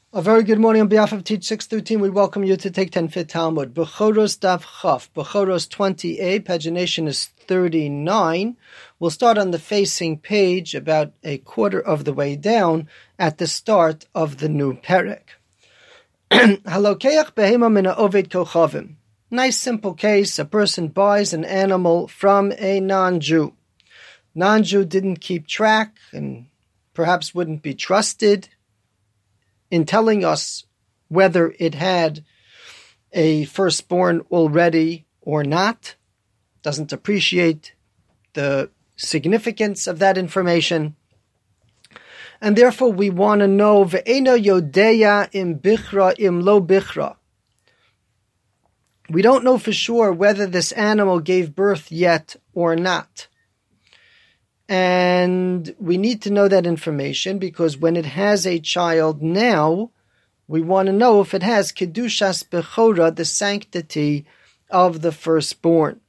A very good morning on behalf of Teach 613. We welcome you to take 10 Fit Talmud. Bechoros Daf Chaf. Bechoros 28. Pagination is 39. We'll start on the facing page about a quarter of the way down at the start of the new perek. Halokeach behema min ha'oved kochavim. Nice simple case. A person buys an animal from a non-Jew. Non-Jew didn't keep track and perhaps wouldn't be trusted in telling us whether it had a firstborn already or not, doesn't appreciate the significance of that information. And therefore we want to know, ve'eno yodeya im bichra im lo bichra. We don't know for sure whether this animal gave birth yet or not. And we need to know that information because when it has a child now, we want to know if it has Kedushas Bechora, the sanctity of the firstborn.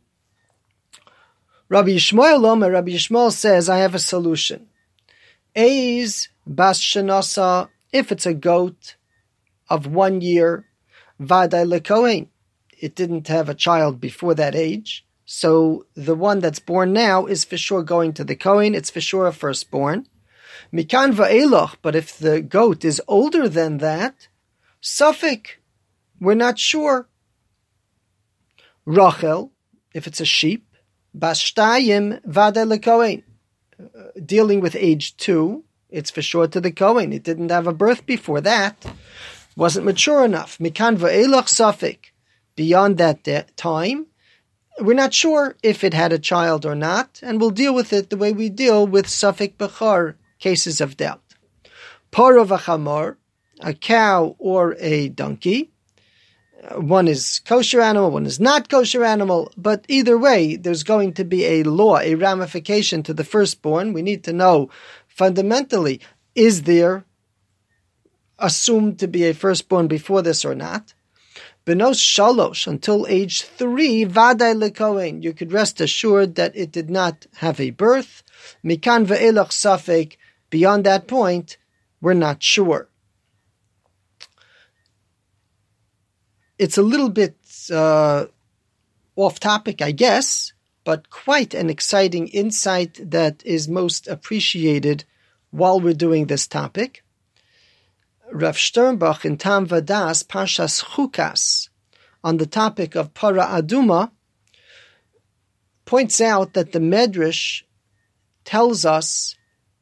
Rabbi Yishmael says, I have a solution. Eiz Bas Shenasa, if it's a goat of 1 year, Vadai Lekohen, it didn't have a child before that age. So the one that's born now is for sure going to the Kohen. It's for sure a firstborn. Mikan va'eloch, but if the goat is older than that, Sufik, we're not sure. Rachel, if it's a sheep, Bas Shtayim va'dei leKohen, dealing with age 2, it's for sure to the Kohen. It didn't have a birth before that, wasn't mature enough. Mikan va'eloch Sufik, beyond that time, we're not sure if it had a child or not, and we'll deal with it the way we deal with Sufik Bechar, cases of doubt. Paro v'chamor, a cow or a donkey. One is kosher animal, one is not kosher animal, but either way, there's going to be a law, a ramification to the firstborn. We need to know fundamentally, is there assumed to be a firstborn before this or not? Benos shalosh, until age 3, vadai lekohen, you could rest assured that it did not have a birth. Mikan ve'elach safek, beyond that point, we're not sure. It's a little bit off topic, I guess, but quite an exciting insight that is most appreciated while we're doing this topic. Rav Sternbach in Tam Vadas, Parshas Chukas, on the topic of Para Aduma, points out that the Medrash tells us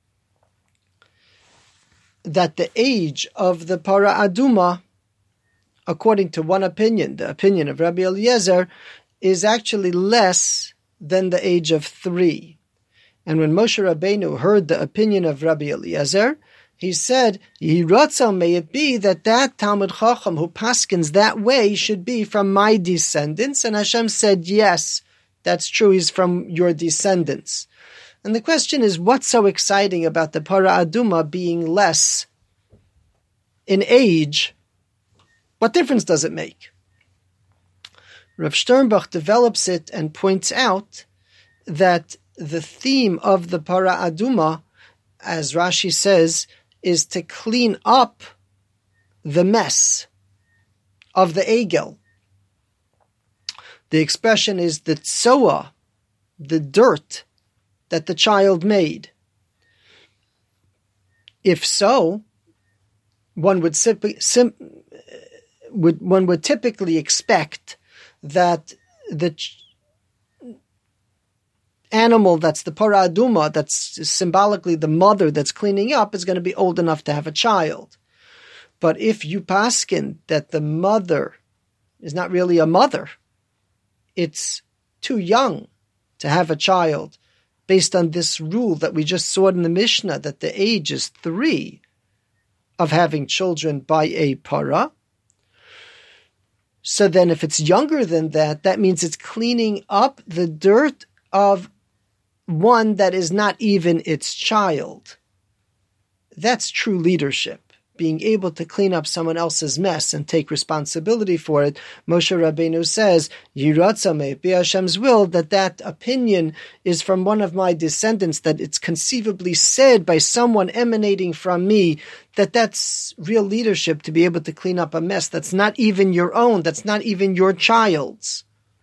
that the age of the Para Aduma, according to one opinion, the opinion of Rabbi Eliezer, is actually less than the age of 3. And when Moshe Rabbeinu heard the opinion of Rabbi Eliezer, he said, Yiratzal, may it be that Talmud Chacham who paskins that way should be from my descendants. And Hashem said, yes, that's true, he's from your descendants. And the question is, what's so exciting about the Para Aduma being less in age? What difference does it make? Rav Sternbach develops it and points out that the theme of the Para Aduma, as Rashi says, is to clean up the mess of the egel. The expression is the tsoa, the dirt that the child made. If so, one would typically expect that the animal that's the Para Aduma, that's symbolically the mother that's cleaning up, is going to be old enough to have a child. But if you paskin that the mother is not really a mother, it's too young to have a child, based on this rule that we just saw in the Mishnah, that the age is 3 of having children by a para. So then if it's younger than that, that means it's cleaning up the dirt of one that is not even its child. That's true leadership. being able to clean up someone else's mess and take responsibility for it, Moshe Rabbeinu says, Yiratzame, be Hashem's will, that opinion is from one of my descendants, that it's conceivably said by someone emanating from me, that's real leadership to be able to clean up a mess that's not even your own, that's not even your child's.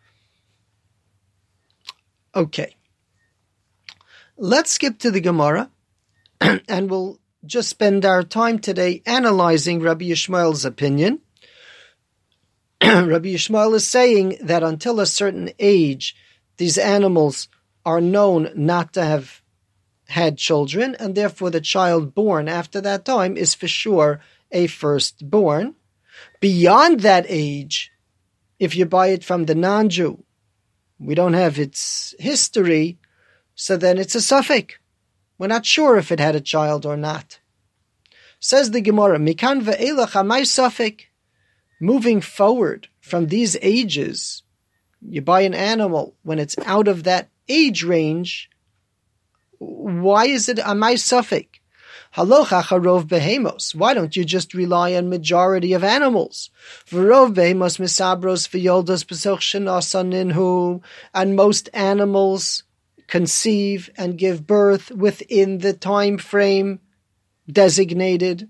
Okay. Let's skip to the Gemara, and we'll just spend our time today analyzing Rabbi Yishmael's opinion. Rabbi Yishmael is saying that until a certain age, these animals are known not to have had children, and therefore the child born after that time is for sure a firstborn. Beyond that age, if you buy it from the non-Jew, we don't have its history, so then it's a suffix. We're not sure if it had a child or not. Says the Gemara, Mikan ve'elach amai suffix. Moving forward from these ages, you buy an animal when it's out of that age range. Why is it amai suffix? Halocha charov behemos. Why don't you just rely on majority of animals? V'rov behemos misabros v'yoldos b'soch shenasa ninhu. And most animals conceive and give birth within the time frame designated.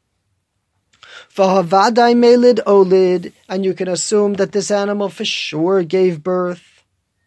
V'havadai melid olid, and you can assume that this animal for sure gave birth.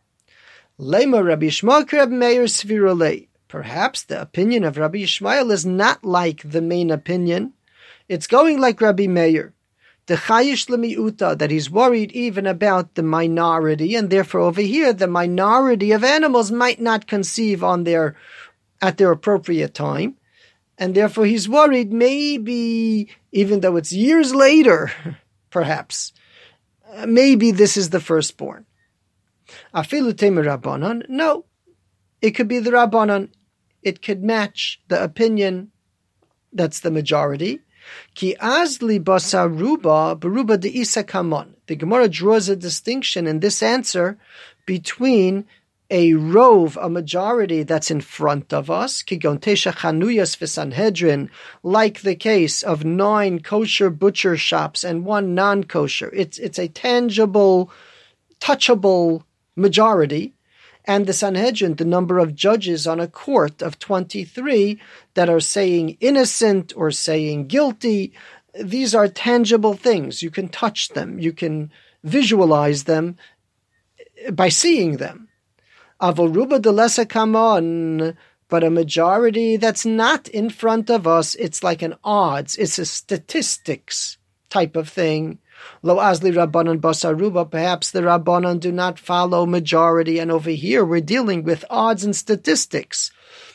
Lema Rabbi Yishmael Rabbi Meir Svirolei. Perhaps the opinion of Rabbi Yishmael is not like the main opinion. It's going like Rabbi Meir. The chayish lemiuta, that he's worried even about the minority, and therefore over here the minority of animals might not conceive at their appropriate time, and therefore he's worried maybe, even though it's years later, perhaps, maybe this is the firstborn. Afilu temer Rabbanan, no, it could be the Rabbanan. It could match the opinion that's the majority. Ki azli basaruba beruba de isa kamon. The Gemara draws a distinction in this answer between a rove, a majority that's in front of us, kigon tesha chanuyas v'sanhedrin, like the case of 9 kosher butcher shops and 1 non-kosher. It's a tangible, touchable majority. And the Sanhedrin, the number of judges on a court of 23 that are saying innocent or saying guilty, these are tangible things. You can touch them. You can visualize them by seeing them. Avoruba de lesa kamon, but a majority that's not in front of us, it's like an odds. It's a statistics type of thing. Lo azli Rabbanan basaruba, perhaps the Rabbanan do not follow majority, and over here we're dealing with odds and statistics.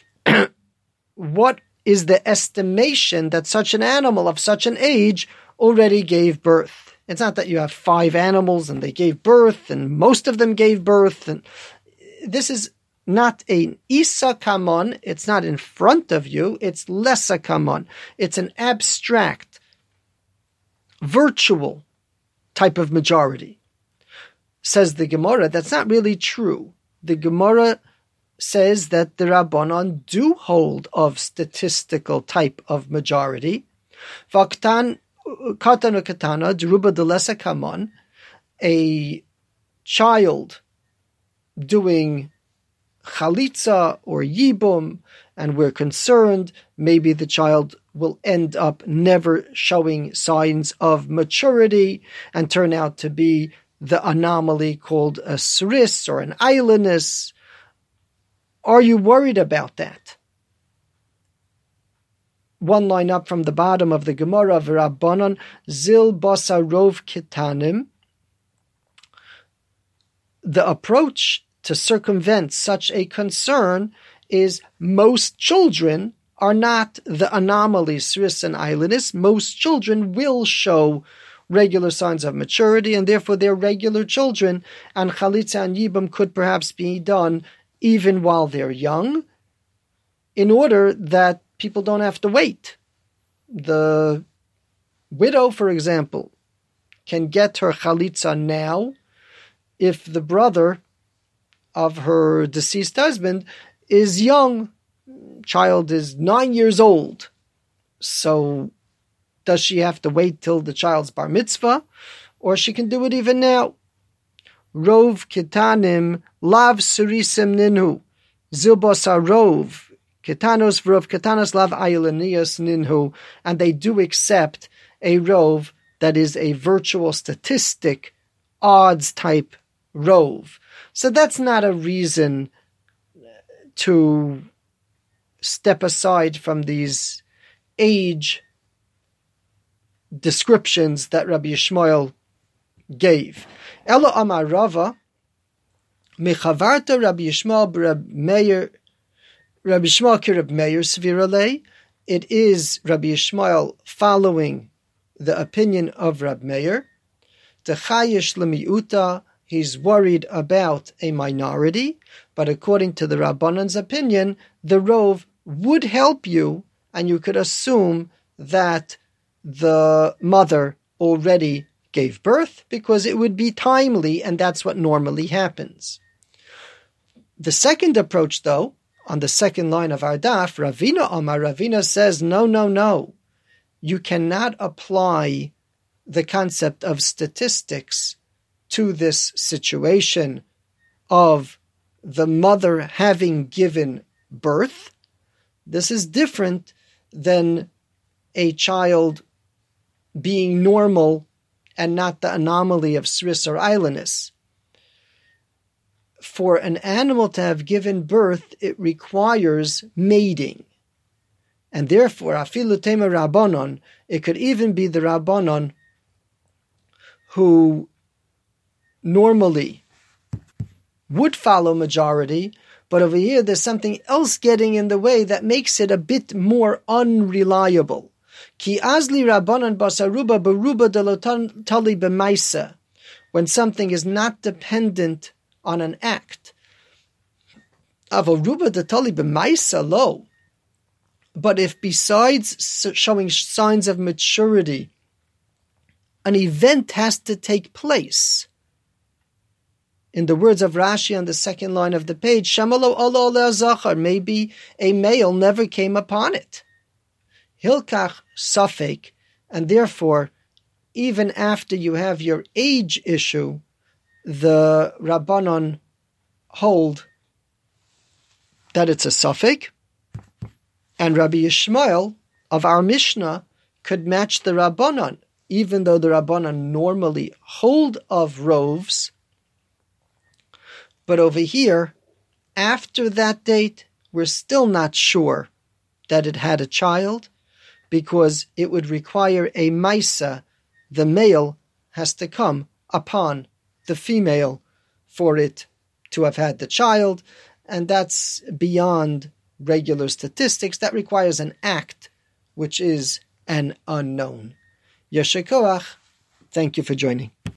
What is the estimation that such an animal of such an age already gave birth? It's not that you have 5 animals and they gave birth and most of them gave birth. And this is not an isa kamon, it's not in front of you, it's lesa kamon. It's an abstract, virtual type of majority. Says the Gemara, that's not really true. The Gemara says that the Rabbanon do hold of statistical type of majority. Vaktan katana katana deruba delesa kamon, a child doing chalitza or yibum, and we're concerned maybe the child will end up never showing signs of maturity and turn out to be the anomaly called a sris or an ailinus. Are you worried about that? One line up from the bottom of the Gemara of Rabbanon, zil basarov kitanim. The approach to circumvent such a concern is most children are not the anomalies, sris and ailinus. Most children will show regular signs of maturity, and therefore they're regular children, and chalitza and yibum could perhaps be done even while they're young, in order that people don't have to wait. The widow, for example, can get her chalitza now if the brother of her deceased husband is young. Child is 9 years old. So Does she have to wait till the child's bar mitzvah? Or she can do it even now. Rov kitanim lav surisim ninhu. Zilbos arov. Kitanos v'rov kitanos lav ayilanias ninhu. And they do accept a rov that is a virtual statistic, odds type rov. So that's not a reason to step aside from these age descriptions that Rabbi Yishmael gave. Elo amar Rava, mechavarta Rabbi Yishmael b'Rab Meir, Rabbi Yishmael ki Rab Meir sviralei. It is Rabbi Yishmael following the opinion of Rab Meir. Techayish lemiuta, he's worried about a minority, but according to the Rabbanan's opinion, the rov would help you, and you could assume that the mother already gave birth, because it would be timely, and that's what normally happens. The second approach, though, on the second line of our daf, Ravina Amar, Ravina says, no. You cannot apply the concept of statistics to this situation of the mother having given birth. This is different than a child being normal and not the anomaly of Sris or Eilinus. For an animal to have given birth, it requires mating. And therefore, afilu tema Rabbanon, it could even be the Rabbanon who normally would follow majority, but over here there's something else getting in the way that makes it a bit more unreliable. Ki azli Rabbanon basaruba beruba delotan tali b'maisa, when something is not dependent on an act. Avaruba de tali b'maisa lo. But if besides showing signs of maturity, an event has to take place. In the words of Rashi on the second line of the page, Shamalo olo le'azachar, maybe a male never came upon it. Hilkach safek, and therefore, even after you have your age issue, the Rabbanon hold that it's a safek, and Rabbi Yishmael of our Mishnah could match the Rabbanon, even though the Rabbanon normally hold of rovs. But over here, after that date, we're still not sure that it had a child, because it would require a maisa. The male has to come upon the female for it to have had the child, and that's beyond regular statistics. That requires an act, which is an unknown. Yesher koach. Thank you for joining.